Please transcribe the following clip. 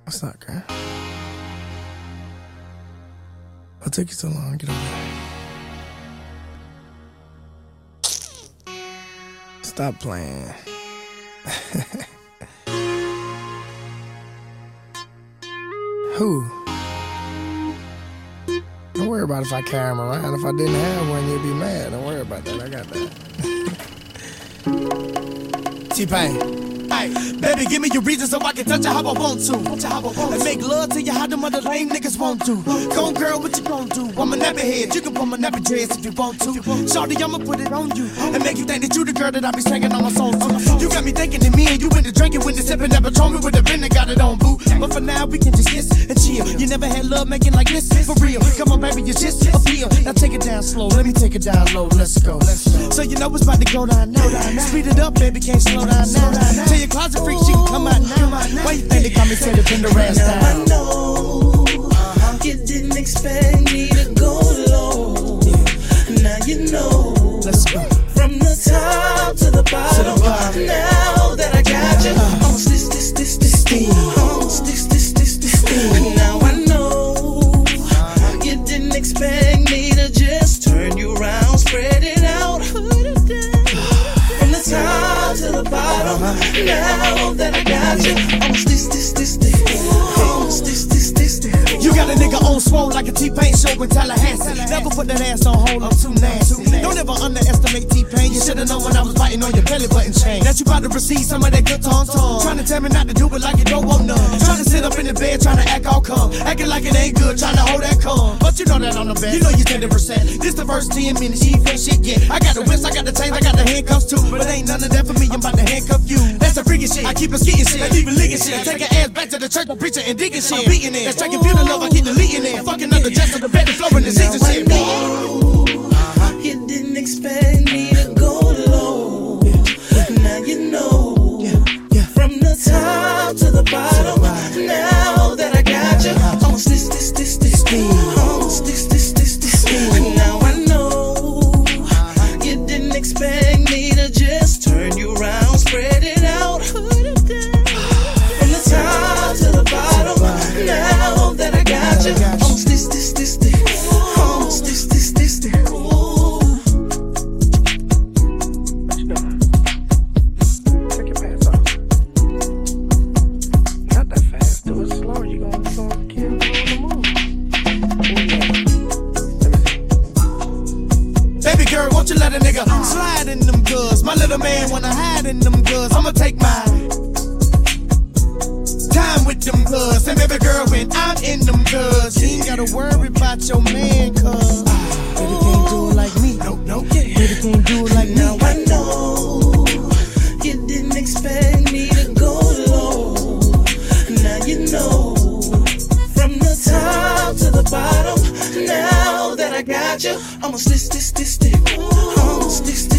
What's up, girl? What took you so long to get over here? Stop playing. Who? Don't worry about if I carry him around. If I didn't have one, you'd be mad. Don't worry about that. I got that. T-Pain. Ay, baby, give me your reason so I can touch you how I want to. And make love to you how them other lame niggas want to. Go on, girl, what you gon' do? I'm a nappy head, you can pull my nappy dress if you want to. Shorty, I'ma put it on you and make you think that you the girl that I be singing on my song to. You got me thinking that me and you into drinking when the sipping never told me with the pen that got it on, boo. But for now, we can just kiss and chill. You never had love making like this, for real. Come on, baby, you just appeal. Now take it down slow, let me take it down low. Let's go. So you know it's about to go down now. Speed it up, baby, can't slow down now. Tell your closet freak she can come out now. Why you think they call me say to pin the ass down? I know you didn't expect me to go low. Now you know. Let's go. From the top to the bottom. Now that I got you, almost this. Almost this. Now I know you didn't expect me to just turn you around, spread it out. From the top to the bottom. Now that I got you, almost this. Almost this. You got a nigga on swole like a T-Pain show in Tallahassee. Never put that ass on hold, I'm too nasty. Don't ever underestimate T-Pain. You should've known when I was biting on your belly button chain that you about to receive some of that good tongue. Trying to tell me not to do it like you don't want none. Trying to sit up in the bed, trying to act all calm, acting like it ain't good, trying to hold that calm. But you know that on the bed, you know you 10%. This the first 10 minutes, you ain't finished shit yet. I got the whips, I got the chains, I got the handcuffs too. But ain't none of that for me, I'm about to handcuff you. That's the freaking shit, I keep it skiing shit, I keep it licking shit. Take your ass back to the church, preaching and digging shit. I'm beating it, that's taking beauty love, I keep deleting it. Fucking up the dress of the bed, the floor and the season shit. You didn't expect me to go low. Now you know. From the top to the bottom. Now that I got you, almost this. Almost this. Now I know you didn't expect me to just turn you around, spread it out. From the top to the bottom. Now that I got you, almost this. Almost this. Take your pants off. Not that fast. Do it slow. You gonna kill me on the move. Baby girl, won't you let a nigga slide in them goods? My little man wanna hide in them goods. I'ma take my time with them goods. And baby girl, when I'm in them goods, you ain't gotta worry about your man, cuz baby can't do it like me. Nope. Baby can't do it like Now me. I know you didn't expect me to go low. Now you know. From the top to the bottom. Now that I got you, almost this. Almost this.